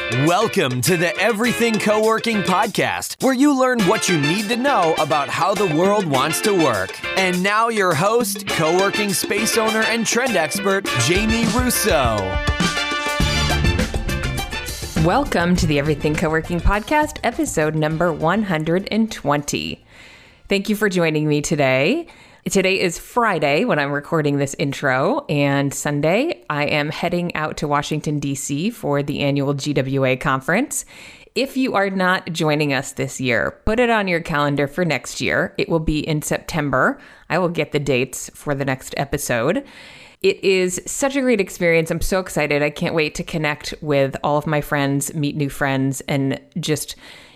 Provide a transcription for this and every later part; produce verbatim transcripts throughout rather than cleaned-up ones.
Welcome to the Everything Co-working Podcast, where you learn what you need to know about how the world wants to work. And now your host, co-working space owner and trend expert, Jamie Russo. Welcome to the Everything Co-working Podcast, episode number one hundred twenty. Thank you for joining me today. Today is Friday when I'm recording this intro, and Sunday I am heading out to Washington, D C for the annual G W A conference. If you are not joining us this year, put it on your calendar for next year. It will be in September. I will get the dates for the next episode. It is such a great experience. I'm so excited. I can't wait to connect with all of my friends, meet new friends, and just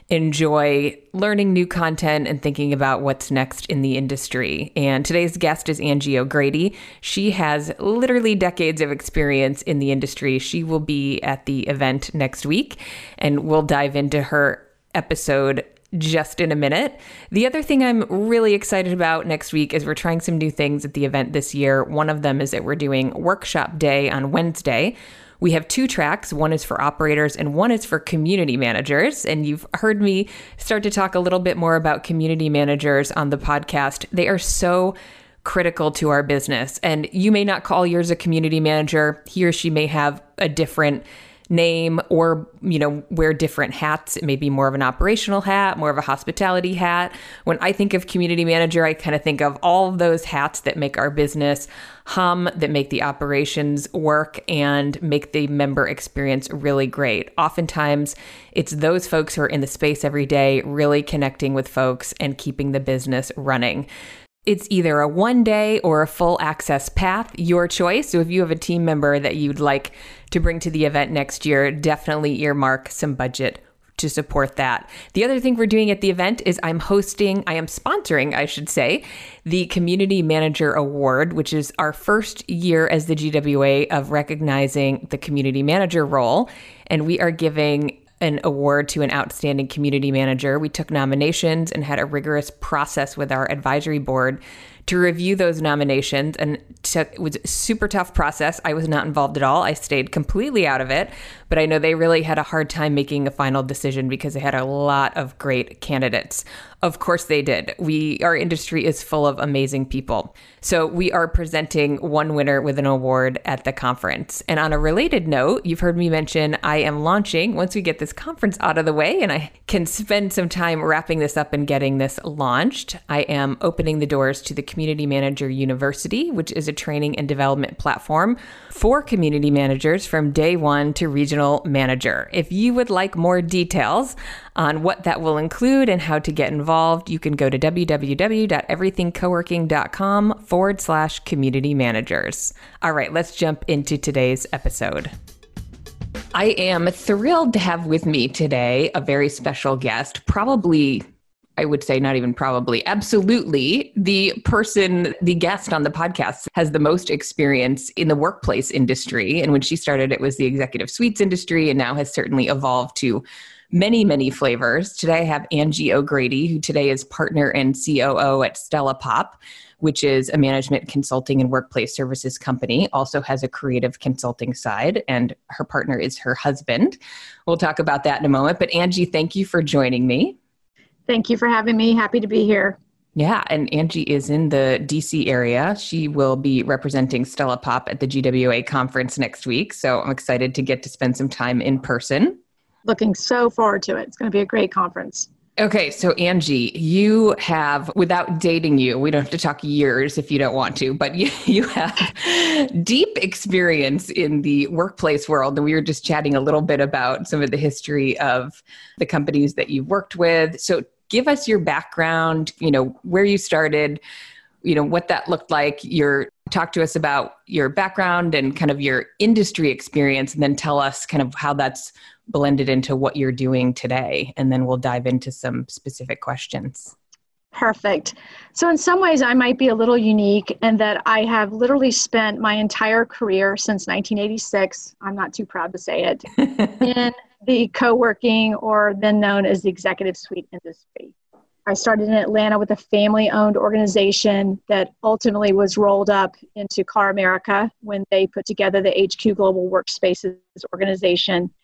enjoy learning new content and thinking about what's next in the industry. And today's guest is Angie O'Grady. She has literally decades of experience in the industry. She will be at the event next week, and we'll dive into her episode just in a minute. The other thing I'm really excited about next week is we're trying some new things at the event this year. One of them is that we're doing workshop day on Wednesday. We have two tracks. One is for operators and one is for community managers. And you've heard me start to talk a little bit more about community managers on the podcast. They are so critical to our business. And you may not call yours a community manager. He or she may have a different name or, you know, wear different hats. It may be more of an operational hat, more of a hospitality hat. When I think of community manager, I kind of think of all of those hats that make our business hum, that make the operations work and make the member experience really great. Oftentimes, it's those folks who are in the space every day, really connecting with folks and keeping the business running. It's either a one day or a full access path, your choice. So if you have a team member that you'd like to bring to the event next year, definitely earmark some budget to support that. The other thing we're doing at the event is I'm hosting, I am sponsoring, I should say, the Community Manager Award, which is our first year as the G W A of recognizing the community manager role. And we are giving an award to an outstanding community manager. We took nominations and had a rigorous process with our advisory board to review those nominations, and took, it was a super tough process. I was not involved at all. I stayed completely out of it, but I know they really had a hard time making a final decision because they had a lot of great candidates. Of course they did. We, our industry is full of amazing people. So we are presenting one winner with an award at the conference. And on a related note, you've heard me mention I am launching, once we get this conference out of the way and I can spend some time wrapping this up and getting this launched, I am opening the doors to the Community Manager University, which is a training and development platform for community managers from day one to regional manager. If you would like more details on what that will include and how to get involved, you can go to www.everythingcoworking.com forward slash community managers. All right, let's jump into today's episode. I am thrilled to have with me today a very special guest, probably I would say not even probably, absolutely the person, the guest on the podcast has the most experience in the workplace industry. And when she started, it was the executive suites industry and now has certainly evolved to many, many flavors. Today I have Angie O'Grady, who today is partner and C O O at Stella Pop, which is a management consulting and workplace services company, also has a creative consulting side, and her partner is her husband. We'll talk about that in a moment. But Angie, thank you for joining me. Thank you for having me. Happy to be here. Yeah, and Angie is in the D C area. She will be representing Stella Pop at the G W A conference next week. So I'm excited to get to spend some time in person. Looking so forward to it. It's going to be a great conference. Okay, so Angie, you have, without dating you, we don't have to talk years if you don't want to, but you, you have deep experience in the workplace world. And we were just chatting a little bit about some of the history of the companies that you've worked with. So give us your background, you know, where you started, you know, what that looked like. Your talk to us about your background and kind of your industry experience, and then tell us kind of how that's blended into what you're doing today. And then we'll dive into some specific questions. Perfect. So in some ways, I might be a little unique in that I have literally spent my entire career since nineteen eighty-six, I'm not too proud to say it, in the co-working, or then known as the executive suite industry. I started in Atlanta with a family-owned organization that ultimately was rolled up into CarrAmerica when they put together the H Q Global Workspaces organization.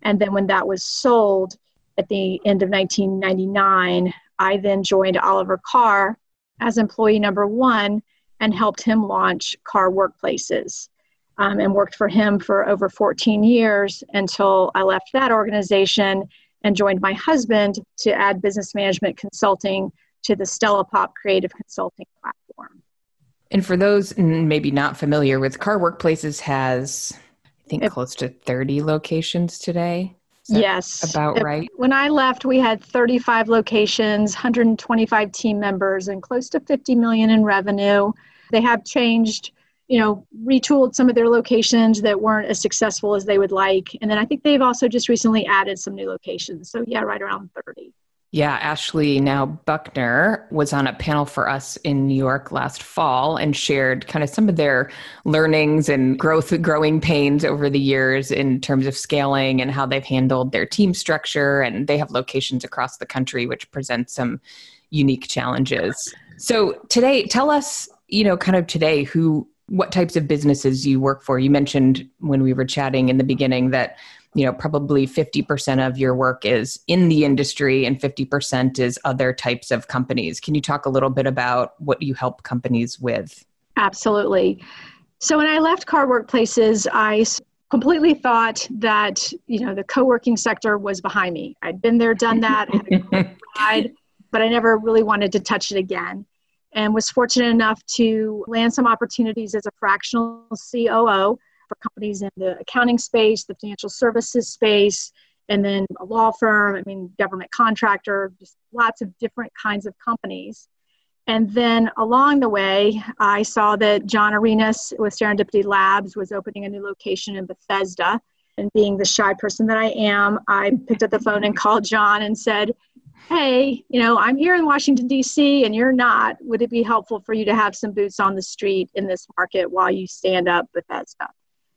And then when that was sold at the end of nineteen ninety-nine, I then joined Oliver Carr as employee number one and helped him launch Carr Workplaces, um, and worked for him for over fourteen years until I left that organization and joined my husband to add business management consulting to the Stella Pop Creative Consulting platform. And for those maybe not familiar with, Carr Workplaces has, I think, it, close to thirty locations today. Yes. About right? When I left, we had thirty-five locations, one hundred twenty-five team members, and close to fifty million in revenue. They have changed, you know, retooled some of their locations that weren't as successful as they would like. And then I think they've also just recently added some new locations. So yeah, right around thirty. Yeah, Ashley, now Buckner, was on a panel for us in New York last fall and shared kind of some of their learnings and growth, growing pains over the years in terms of scaling and how they've handled their team structure. And they have locations across the country, which presents some unique challenges. So today, tell us, you know, kind of today, who, what types of businesses you work for. You mentioned when we were chatting in the beginning that, you know, probably fifty percent of your work is in the industry and fifty percent is other types of companies. Can you talk a little bit about what you help companies with? Absolutely. So when I left Carr Workplaces, I completely thought that, you know, the co-working sector was behind me. I'd been there, done that, had a great ride, but I never really wanted to touch it again. And was fortunate enough to land some opportunities as a fractional C O O for companies in the accounting space, the financial services space, and then a law firm, I mean, government contractor, just lots of different kinds of companies. And then along the way, I saw that John Arenas with Serendipity Labs was opening a new location in Bethesda. And being the shy person that I am, I picked up the phone and called John and said, hey, you know, I'm here in Washington, D C, and you're not. Would it be helpful for you to have some boots on the street in this market while you stand up Bethesda?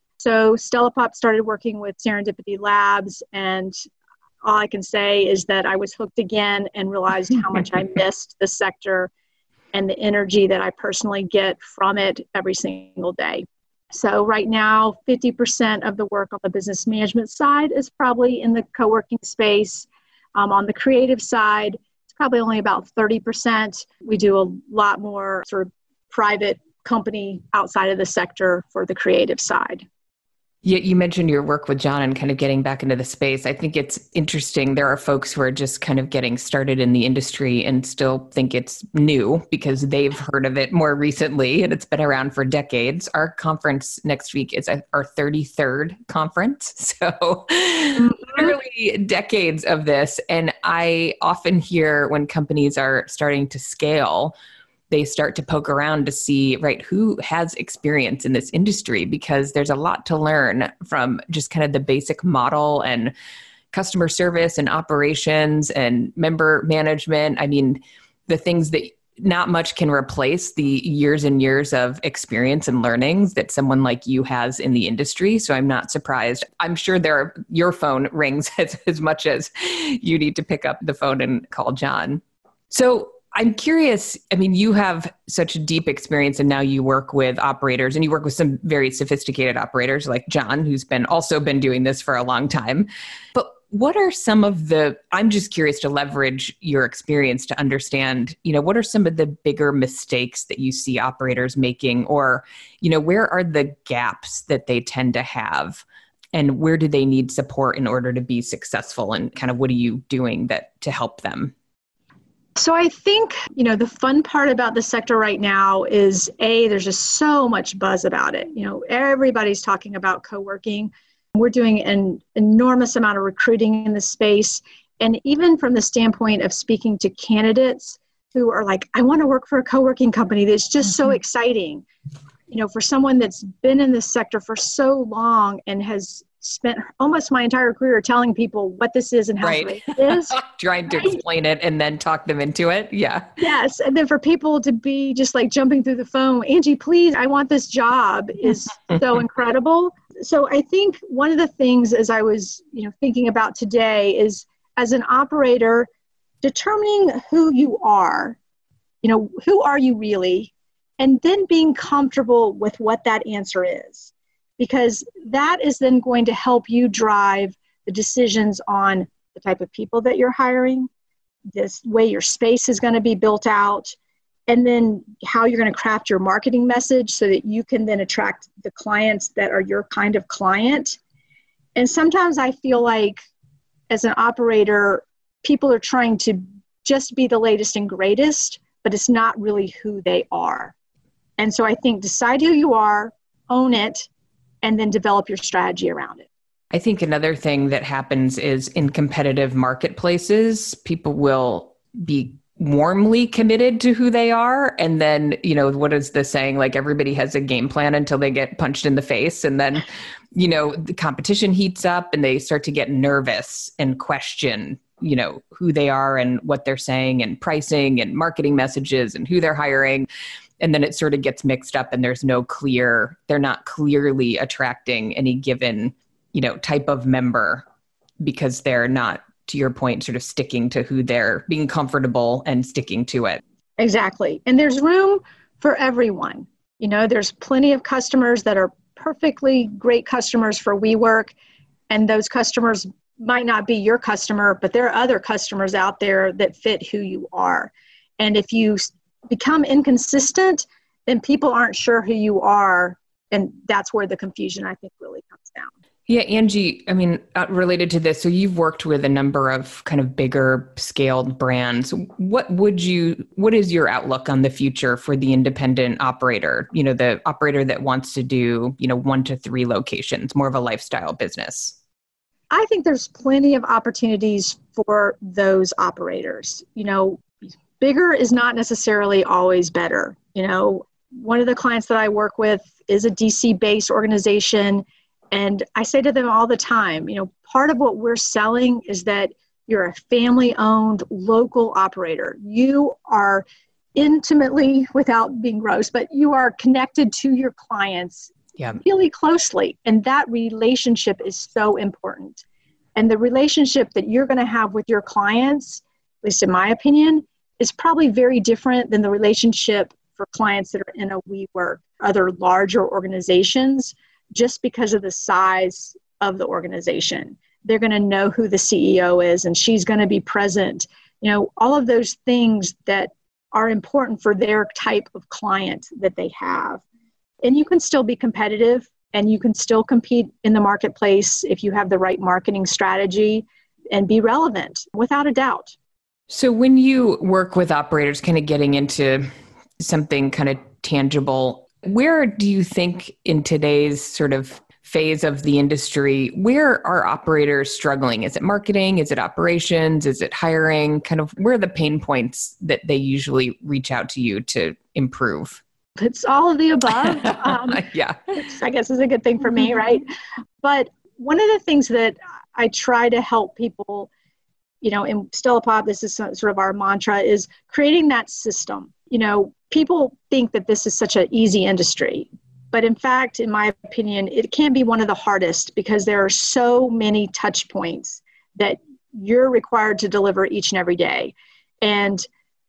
So Stella Pop started working with Serendipity Labs, and all I can say is that I was hooked again and realized how much I missed the sector and the energy that I personally get from it every single day. So right now, fifty percent of the work on the business management side is probably in the co-working space. Um, on the creative side, it's probably only about thirty percent. We do a lot more sort of private company outside of the sector for the creative side. You, you mentioned your work with John and kind of getting back into the space. I think it's interesting. There are folks who are just kind of getting started in the industry and still think it's new because they've heard of it more recently and it's been around for decades. Our conference next week is our thirty-third conference. So mm-hmm. literally decades of this. And I often hear when companies are starting to scale, they start to poke around to see, right, who has experience in this industry, because there's a lot to learn from just kind of the basic model and customer service and operations and member management. I mean, the things that not much can replace the years and years of experience and learnings that someone like you has in the industry. So I'm not surprised. I'm sure there are, your phone rings as, as much as you need to pick up the phone and call John. So I'm curious, I mean, you have such a deep experience and now you work with operators and you work with some very sophisticated operators like John, who's been also been doing this for a long time. But what are some of the, I'm just curious to leverage your experience to understand, you know, what are some of the bigger mistakes that you see operators making, or, you know, where are the gaps that they tend to have and where do they need support in order to be successful, and kind of what are you doing that to help them? So I think, you know, the fun part about the sector right now is, A, there's just so much buzz about it. You know, everybody's talking about co-working. We're doing an enormous amount of recruiting in the space. And even from the standpoint of speaking to candidates who are like, I want to work for a co-working company, that's just so exciting. You know, for someone that's been in this sector for so long and has spent almost my entire career telling people what this is and how right. great it is. Trying to right? explain it and then talk them into it. Yeah. Yes. And then for people to be just like jumping through the phone, Angie, please, I want this job, is so incredible. So I think one of the things, as I was, you know, thinking about today, is as an operator, determining who you are, you know, who are you really? And then being comfortable with what that answer is. Because that is then going to help you drive the decisions on the type of people that you're hiring, this way your space is going to be built out, and then how you're going to craft your marketing message so that you can then attract the clients that are your kind of client. And sometimes I feel like as an operator, people are trying to just be the latest and greatest, but it's not really who they are. And so I think decide who you are, own it, and then develop your strategy around it. I think another thing that happens is in competitive marketplaces, people will be warmly committed to who they are. And then, you know, what is the saying? Like everybody has a game plan until they get punched in the face. And then, you know, the competition heats up and they start to get nervous and question, you know, who they are and what they're saying and pricing and marketing messages and who they're hiring. And then it sort of gets mixed up and there's no clear, they're not clearly attracting any given, you know, type of member because they're not, to your point, sort of sticking to who they're being comfortable and sticking to it. Exactly. And there's room for everyone. You know, there's plenty of customers that are perfectly great customers for WeWork, and those customers might not be your customer, but there are other customers out there that fit who you are. And if you become inconsistent, then people aren't sure who you are. And that's where the confusion, I think, really comes down. Yeah, Angie, I mean, uh, related to this, so you've worked with a number of kind of bigger scaled brands. What would you, what is your outlook on the future for the independent operator? You know, the operator that wants to do, you know, one to three locations, more of a lifestyle business. I think there's plenty of opportunities for those operators. You know, bigger is not necessarily always better. You know, one of the clients that I work with is a D C-based organization. And I say to them all the time, you know, part of what we're selling is that you're a family-owned local operator. You are intimately, without being gross, but you are connected to your clients yeah. really closely. And that relationship is so important. And the relationship that you're going to have with your clients, at least in my opinion, is probably very different than the relationship for clients that are in a WeWork, other larger organizations, just because of the size of the organization. They're going to know who the C E O is and she's going to be present. You know, all of those things that are important for their type of client that they have. And you can still be competitive and you can still compete in the marketplace if you have the right marketing strategy and be relevant, without a doubt. So when you work with operators, kind of getting into something kind of tangible, where do you think in today's sort of phase of the industry, where are operators struggling? Is it marketing? Is it operations? Is it hiring? Kind of where are the pain points that they usually reach out to you to improve? It's all of the above. Um, yeah. Which I guess is a good thing for me, right? But one of the things that I try to help people, you know, in Stella Pop, this is sort of our mantra, is creating that system. You know, people think that this is such an easy industry, but in fact, in my opinion, it can be one of the hardest because there are so many touch points that you're required to deliver each and every day. And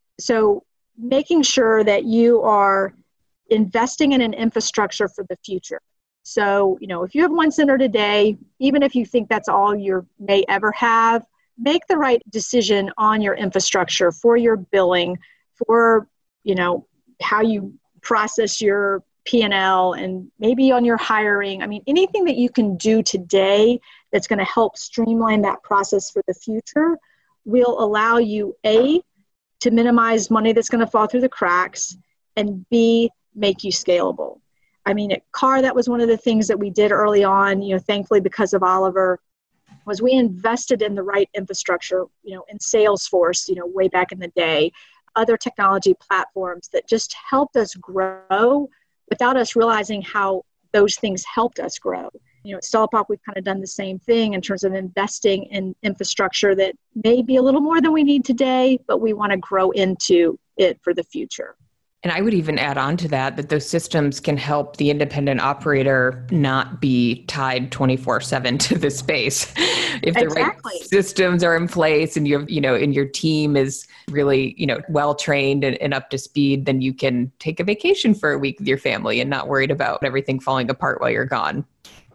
so making sure that you are investing in an infrastructure for the future. So, you know, if you have one center today, even if you think that's all you may ever have, make the right decision on your infrastructure for your billing, for, you know, how you process your P and L, and maybe on your hiring. I mean, anything that you can do today that's going to help streamline that process for the future will allow you, A, to minimize money that's going to fall through the cracks, and B, make you scalable. I mean, at Carr, that was one of the things that we did early on, you know, thankfully because of Oliver, was we invested in the right infrastructure, you know, in Salesforce, you know, way back in the day, other technology platforms that just helped us grow without us realizing how those things helped us grow. You know, at Stella Pop, we've kind of done the same thing in terms of investing in infrastructure that may be a little more than we need today, but we want to grow into it for the future. And I would even add on to that, that those systems can help the independent operator not be tied twenty-four seven to the space. If the exactly. right systems are in place and you're, you know, and your team is really, you know, well-trained and, and up to speed, then you can take a vacation for a week with your family and not worried about everything falling apart while you're gone.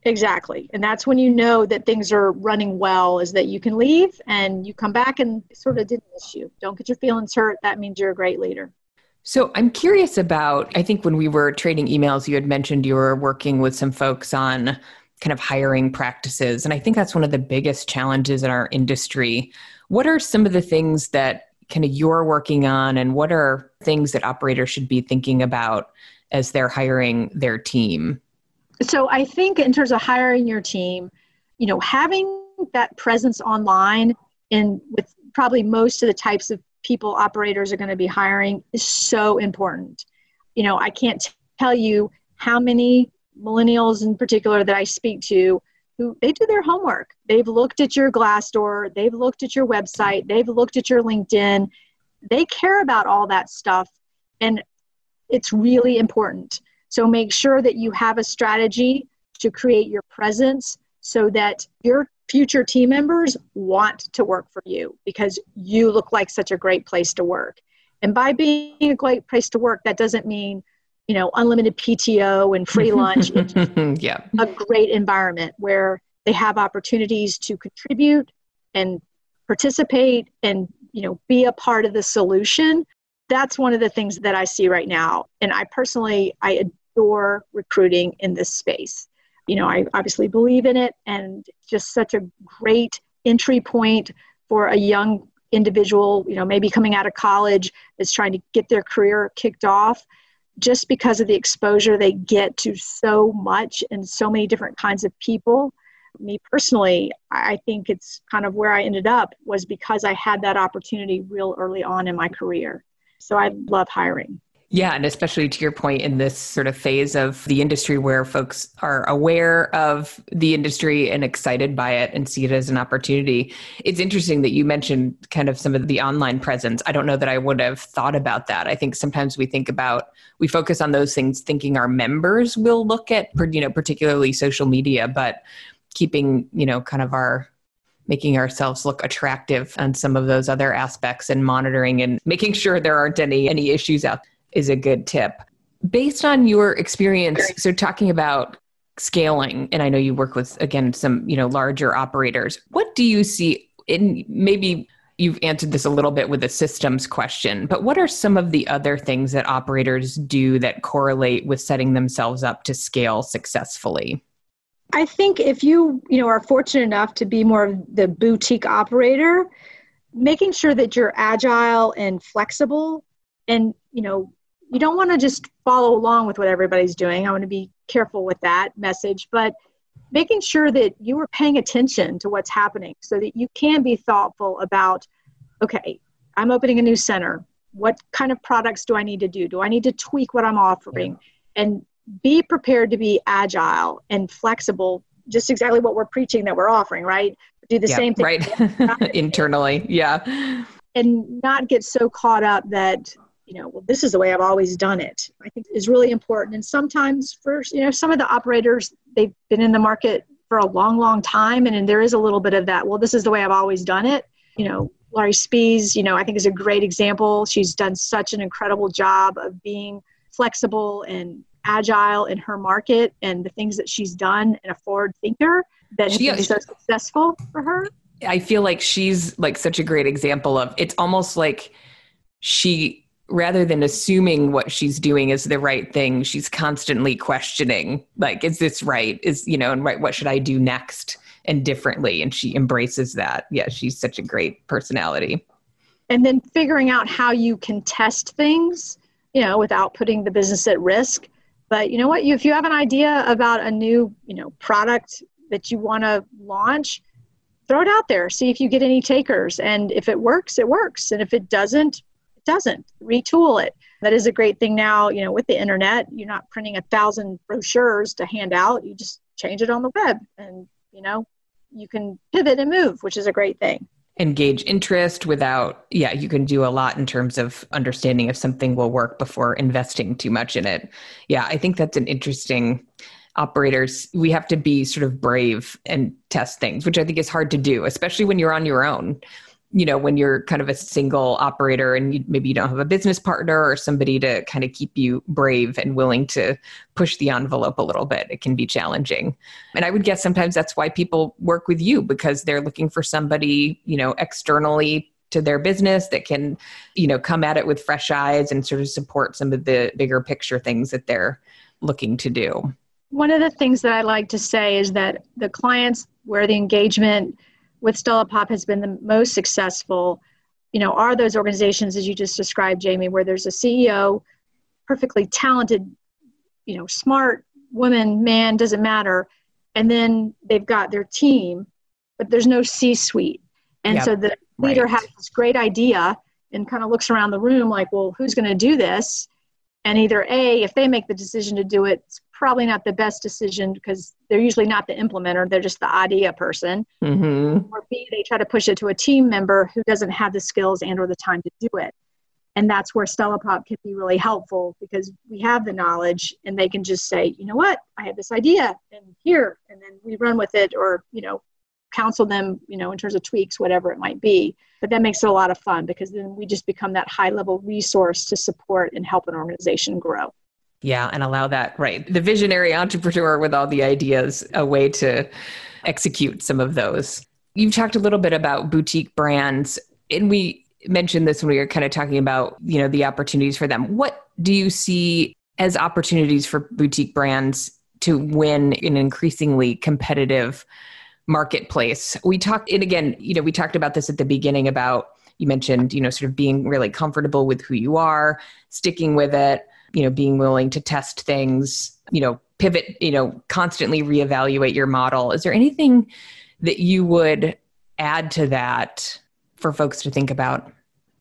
Exactly. And that's when you know that things are running well, is that you can leave and you come back and sort of didn't miss you. Don't get your feelings hurt. That means you're a great leader. So I'm curious about, I think when we were trading emails, you had mentioned you were working with some folks on kind of hiring practices. And I think that's one of the biggest challenges in our industry. What are some of the things that kind of you're working on, and what are things that operators should be thinking about as they're hiring their team? So I think in terms of hiring your team, you know, having that presence online and with probably most of the types of people operators are going to be hiring is so important. You know, I can't t- tell you how many millennials in particular that I speak to who they do their homework. They've looked at your Glassdoor, they've looked at your website, they've looked at your LinkedIn. They care about all that stuff, and it's really important. So make sure that you have a strategy to create your presence so that your future team members want to work for you because you look like such a great place to work. And by being a great place to work, that doesn't mean, you know, unlimited P T O and free lunch. It's yeah. a great environment where they have opportunities to contribute and participate and, you know, be a part of the solution. That's one of the things that I see right now. And I personally, I adore recruiting in this space. You know, I obviously believe in it, and just such a great entry point for a young individual, you know, maybe coming out of college that's trying to get their career kicked off, just because of the exposure they get to so much and so many different kinds of people. Me personally, I think it's kind of where I ended up was because I had that opportunity real early on in my career. So I love hiring. Yeah, and especially to your point in this sort of phase of the industry where folks are aware of the industry and excited by it and see it as an opportunity. It's interesting that you mentioned kind of some of the online presence. I don't know that I would have thought about that. I think sometimes we think about, we focus on those things thinking our members will look at, you know, particularly social media, but keeping, you know, kind of our making ourselves look attractive on some of those other aspects and monitoring and making sure there aren't any any issues out is a good tip. Based on your experience, so talking about scaling, and I know you work with, again, some, you know, larger operators, what do you see in, maybe you've answered this a little bit with a systems question, but what are some of the other things that operators do that correlate with setting themselves up to scale successfully? I think if you, you know, are fortunate enough to be more of the boutique operator, making sure that you're agile and flexible, and, you know, you don't want to just follow along with what everybody's doing. I want to be careful with that message, but making sure that you are paying attention to what's happening so that you can be thoughtful about, okay, I'm opening a new center. What kind of products do I need to do? Do I need to tweak what I'm offering? Yeah. And be prepared to be agile and flexible, just exactly what we're preaching that we're offering, right? Do the yeah, same thing. Right. Internally. Yeah. And not get so caught up that, you know, well, this is the way I've always done it, I think is really important. And sometimes for, you know, some of the operators, they've been in the market for a long, long time. And, and there is a little bit of that, well, this is the way I've always done it. You know, Laurie Spies, you know, I think is a great example. She's done such an incredible job of being flexible and agile in her market and the things that she's done, and a forward thinker that has she, been so successful for her. I feel like she's like such a great example of, it's almost like she, rather than assuming what she's doing is the right thing, she's constantly questioning, like, is this right? Is, you know, and right, what should I do next and differently? And she embraces that. Yeah, she's such a great personality. And then figuring out how you can test things, you know, without putting the business at risk. But you know what, you, if you have an idea about a new, you know, product that you want to launch, throw it out there, see if you get any takers. And if it works, it works. And if it doesn't, it doesn't. Retool it. That is a great thing now, you know, with the internet. You're not printing a thousand brochures to hand out. You just change it on the web and, you know, you can pivot and move, which is a great thing. Engage interest without, yeah, you can do a lot in terms of understanding if something will work before investing too much in it. Yeah, I think that's an interesting, operators, we have to be sort of brave and test things, which I think is hard to do, especially when you're on your own. you know, when you're kind of a single operator and you, maybe you don't have a business partner or somebody to kind of keep you brave and willing to push the envelope a little bit, it can be challenging. And I would guess sometimes that's why people work with you, because they're looking for somebody, you know, externally to their business that can, you know, come at it with fresh eyes and sort of support some of the bigger picture things that they're looking to do. One of the things that I like to say is that the clients where the engagement with Stella Pop has been the most successful, you know, are those organizations, as you just described, Jamie, where there's a C E O, perfectly talented, you know, smart woman, man, doesn't matter. And then they've got their team, but there's no C-suite. And yep. so the leader right. has this great idea and kind of looks around the room like, well, who's going to do this? And either A, if they make the decision to do it, it's probably not the best decision because they're usually not the implementer. They're just the idea person. Mm-hmm. Or B, they try to push it to a team member who doesn't have the skills and or the time to do it. And that's where Stella Pop can be really helpful because we have the knowledge and they can just say, you know what, I have this idea and here, and then we run with it or, you know, counsel them, you know, in terms of tweaks, whatever it might be. But that makes it a lot of fun because then we just become that high level resource to support and help an organization grow. Yeah. And allow that, right. The visionary entrepreneur with all the ideas, a way to execute some of those. You've talked a little bit about boutique brands, and we mentioned this when we were kind of talking about, you know, the opportunities for them. What do you see as opportunities for boutique brands to win in an increasingly competitive marketplace? We talked, and again, you know, we talked about this at the beginning about, you mentioned, you know, sort of being really comfortable with who you are, sticking with it, you know, being willing to test things, you know, pivot, you know, constantly reevaluate your model. Is there anything that you would add to that for folks to think about?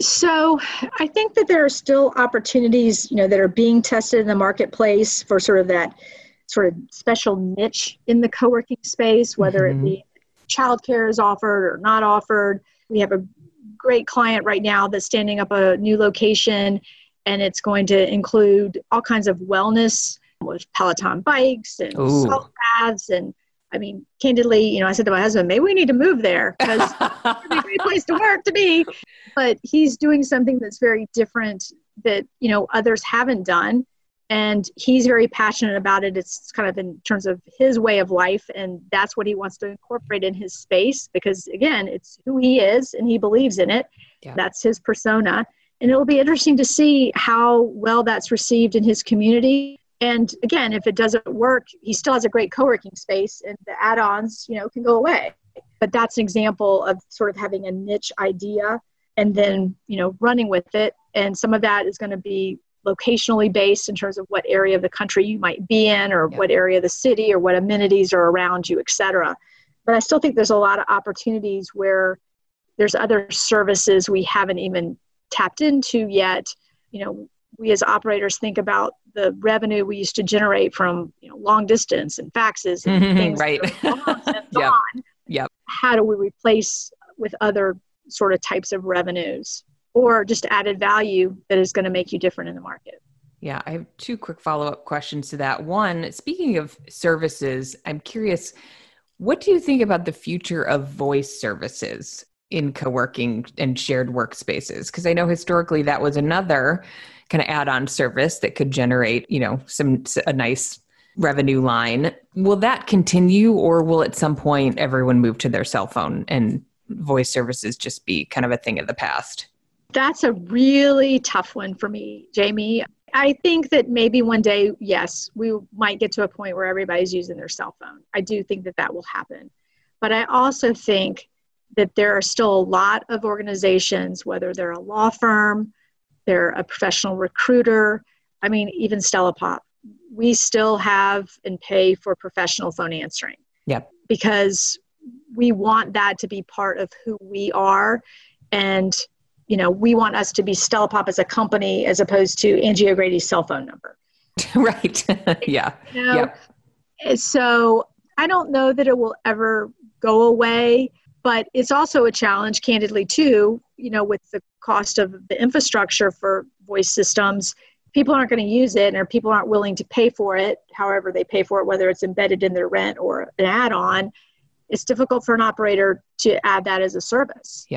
So I think that there are still opportunities, you know, that are being tested in the marketplace for sort of that sort of special niche in the co-working space, whether mm-hmm. it be childcare is offered or not offered. We have a great client right now that's standing up a new location, and it's going to include all kinds of wellness with Peloton bikes and Ooh. salt baths. And I mean, candidly, you know, I said to my husband, maybe we need to move there because it's a great place to work to be. But he's doing something that's very different that, you know, others haven't done. And he's very passionate about it. It's kind of in terms of his way of life. And that's what he wants to incorporate in his space because, again, it's who he is and he believes in it. Yeah. That's his persona. And it'll be interesting to see how well that's received in his community. And again, if it doesn't work, he still has a great co-working space and the add-ons, you know, can go away. But that's an example of sort of having a niche idea and then, you know, running with it. And some of that is going to be locationally based in terms of what area of the country you might be in or yeah. what area of the city or what amenities are around you, et cetera. But I still think there's a lot of opportunities where there's other services we haven't even tapped into yet. You know, we as operators think about the revenue we used to generate from, you know, long distance and faxes and mm-hmm, things. Right. And yep. on. Yep. How do we replace with other sort of types of revenues? Or just added value that is going to make you different in the market. Yeah, I have two quick follow-up questions to that. One, speaking of services, I'm curious, what do you think about the future of voice services in co-working and shared workspaces? Because I know historically that was another kind of add-on service that could generate, you know, some a nice revenue line. Will that continue, or will at some point everyone move to their cell phone and voice services just be kind of a thing of the past? That's a really tough one for me, Jamie. I think that maybe one day, yes, we might get to a point where everybody's using their cell phone. I do think that that will happen. But I also think that there are still a lot of organizations, whether they're a law firm, they're a professional recruiter, I mean, even Stella Pop, we still have and pay for professional phone answering. Yep. Because we want that to be part of who we are. And you know, we want us to be Stella Pop as a company as opposed to Angie O'Grady's cell phone number. Right. yeah. You know? Yep. So I don't know that it will ever go away, but it's also a challenge, candidly, too, you know, with the cost of the infrastructure for voice systems. People aren't going to use it, or people aren't willing to pay for it, however they pay for it, whether it's embedded in their rent or an add-on. It's difficult for an operator to add that as a service. Yeah.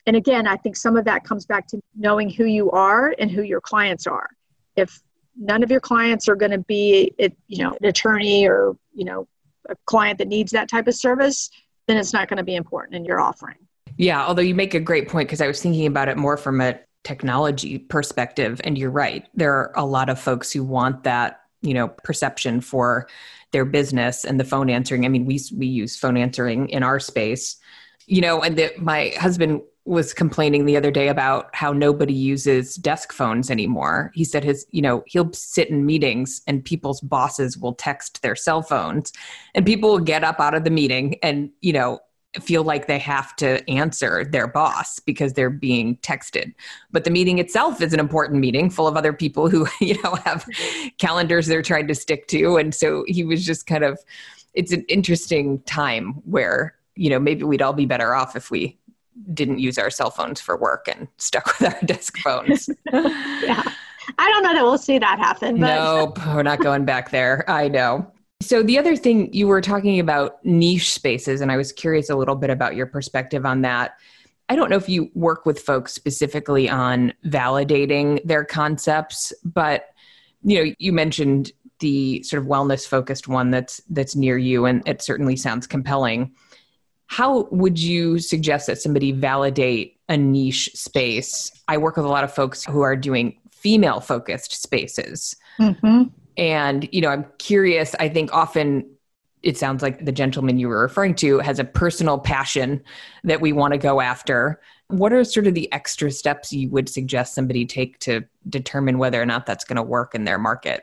And again, I think some of that comes back to knowing who you are and who your clients are. If none of your clients are going to be, you know, an attorney or, you know, a client that needs that type of service, then it's not going to be important in your offering. Yeah, although you make a great point, because I was thinking about it more from a technology perspective. And you're right. There are a lot of folks who want that, you know, perception for their business and the phone answering. I mean, we we use phone answering in our space, you know, and the, my husband was complaining the other day about how nobody uses desk phones anymore. He said his, you know, he'll sit in meetings and people's bosses will text their cell phones and people will get up out of the meeting and, you know, feel like they have to answer their boss because they're being texted. But the meeting itself is an important meeting full of other people who, you know, have calendars they're trying to stick to. And so he was just kind of, it's an interesting time where, you know, maybe we'd all be better off if we didn't use our cell phones for work and stuck with our desk phones. Yeah. I don't know that we'll see that happen. But... Nope, we're not going back there. I know. So the other thing, you were talking about niche spaces, and I was curious a little bit about your perspective on that. I don't know if you work with folks specifically on validating their concepts, but you know, you mentioned the sort of wellness focused one that's that's near you, and it certainly sounds compelling. How would you suggest that somebody validate a niche space? I work with a lot of folks who are doing female focused spaces. Mm-hmm. And, you know, I'm curious, I think often it sounds like the gentleman you were referring to has a personal passion that we want to go after. What are sort of the extra steps you would suggest somebody take to determine whether or not that's going to work in their market?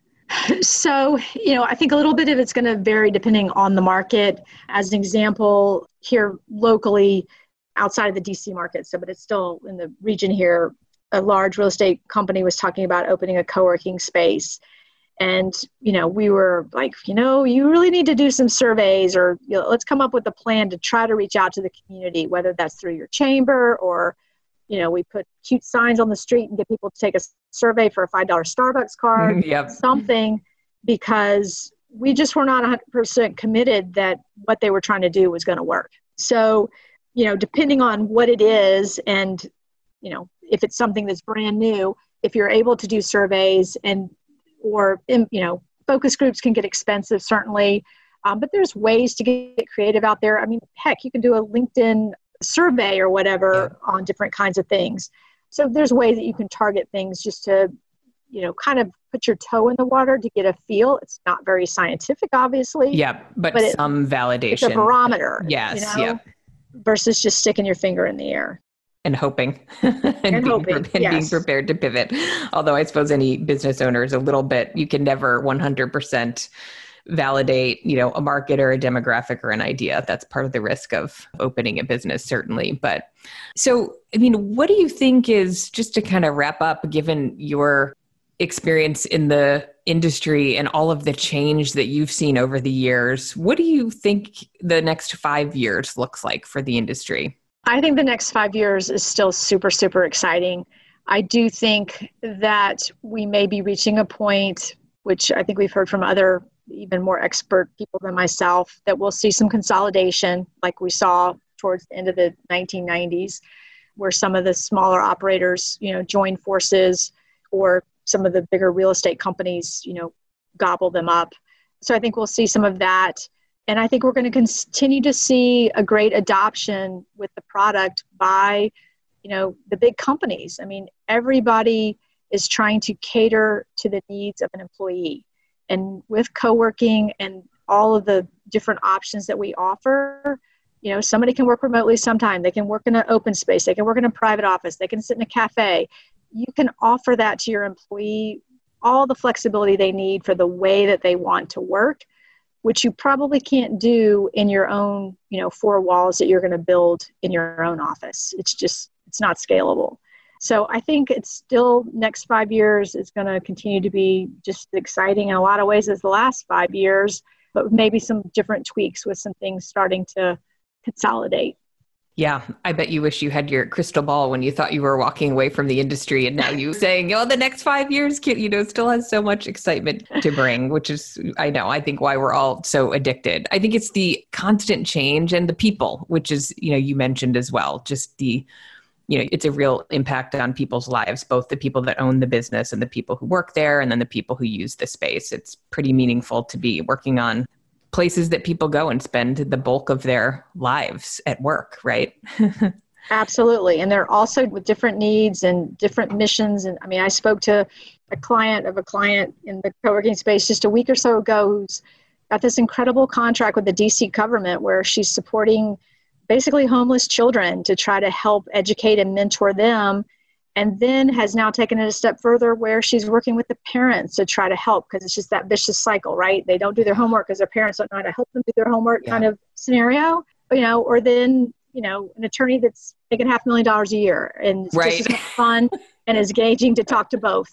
So, you know, I think a little bit of it's going to vary depending on the market. As an example, here locally, outside of the D C market, so but it's still in the region here, a large real estate company was talking about opening a co-working space. And, you know, we were like, you know, you really need to do some surveys, or you know, let's come up with a plan to try to reach out to the community, whether that's through your chamber or, you know, we put cute signs on the street and get people to take a survey for a five dollar Starbucks card, yep. something, because we just were not one hundred percent committed that what they were trying to do was going to work. So, you know, depending on what it is, and, you know, if it's something that's brand new, if you're able to do surveys and or, you know, focus groups can get expensive, certainly. Um, but there's ways to get creative out there. I mean, heck, you can do a LinkedIn survey or whatever yeah. on different kinds of things. So there's ways that you can target things just to, you know, kind of put your toe in the water to get a feel. It's not very scientific, obviously. Yeah, but, but some it, validation. It's a barometer. Yes, you know, yeah. Versus just sticking your finger in the air. And hoping and, and, being, hoping, and yes. being prepared to pivot. Although I suppose any business owner is a little bit, you can never one hundred percent validate, you know, a market or a demographic or an idea. That's part of the risk of opening a business, certainly. But so, I mean, what do you think is, just to kind of wrap up, given your experience in the industry and all of the change that you've seen over the years, what do you think the next five years looks like for the industry? I think the next five years is still super, super exciting. I do think that we may be reaching a point, which I think we've heard from other, even more expert people than myself, that we'll see some consolidation like we saw towards the end of the nineteen nineties, where some of the smaller operators, you know, join forces, or some of the bigger real estate companies, you know, gobble them up. So I think we'll see some of that. And I think we're going to continue to see a great adoption with the product by, you know, the big companies. I mean, everybody is trying to cater to the needs of an employee. And with co-working and all of the different options that we offer, you know, somebody can work remotely sometime. They can work in an open space. They can work in a private office. They can sit in a cafe. You can offer that to your employee, all the flexibility they need for the way that they want to work, which you probably can't do in your own, you know, four walls that you're going to build in your own office. It's just, it's not scalable. So I think it's still, next five years is going to continue to be just exciting in a lot of ways as the last five years, but maybe some different tweaks with some things starting to consolidate. Yeah, I bet you wish you had your crystal ball when you thought you were walking away from the industry, and now you saying, "Oh, the next five years, you know, still has so much excitement to bring," which is, I know, I think why we're all so addicted. I think it's the constant change and the people, which is, you know, you mentioned as well, just the, you know, it's a real impact on people's lives, both the people that own the business and the people who work there, and then the people who use the space. It's pretty meaningful to be working on places that people go and spend the bulk of their lives at work, right? Absolutely. And they're also with different needs and different missions. And I mean, I spoke to a client of a client in the co-working space just a week or so ago who's got this incredible contract with the D C government where she's supporting basically homeless children to try to help educate and mentor them. And then has now taken it a step further where she's working with the parents to try to help, because it's just that vicious cycle, right? They don't do their homework because their parents don't know how to help them do their homework yeah. kind of scenario, you know, or then, you know, an attorney that's making half a million dollars a year and it's right. just as much fun and is engaging to talk to both.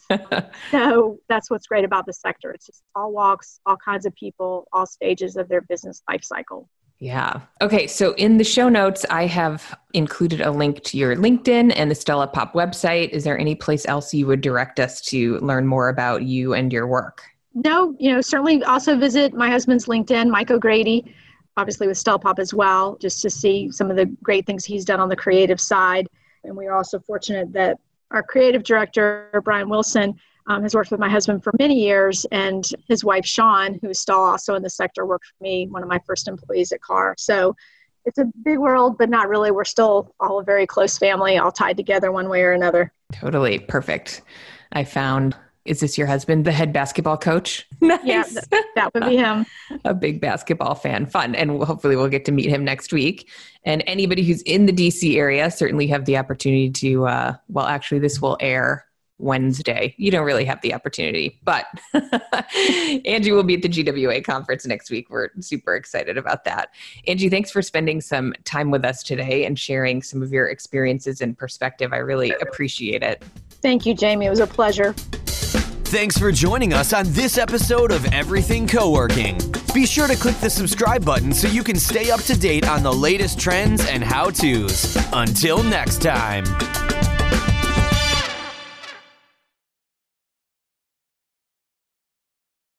So that's what's great about the sector. It's just all walks, all kinds of people, all stages of their business life cycle. Yeah. Okay. So in the show notes, I have included a link to your LinkedIn and the Stella Pop website. Is there any place else you would direct us to learn more about you and your work? No, you know, certainly also visit my husband's LinkedIn, Mike O'Grady, obviously with Stella Pop as well, just to see some of the great things he's done on the creative side. And we are also fortunate that our creative director, Brian Wilson, Um, has worked with my husband for many years, and his wife, Sean, who is still also in the sector, worked for me, one of my first employees at Carr. So it's a big world, but not really. We're still all a very close family, all tied together one way or another. Totally. Perfect. I found, is this your husband, the head basketball coach? Nice. Yeah, th- that would be him. A big basketball fan. Fun. And we'll, hopefully we'll get to meet him next week. And anybody who's in the D C area certainly have the opportunity to, uh, well, actually this will air Wednesday. You don't really have the opportunity, but Angie will be at the G W A conference next week. We're super excited about that. Angie, thanks for spending some time with us today and sharing some of your experiences and perspective. I really appreciate it. Thank you, Jamie. It was a pleasure. Thanks for joining us on this episode of Everything Co-working. Be sure to click the subscribe button so you can stay up to date on the latest trends and how-tos. Until next time.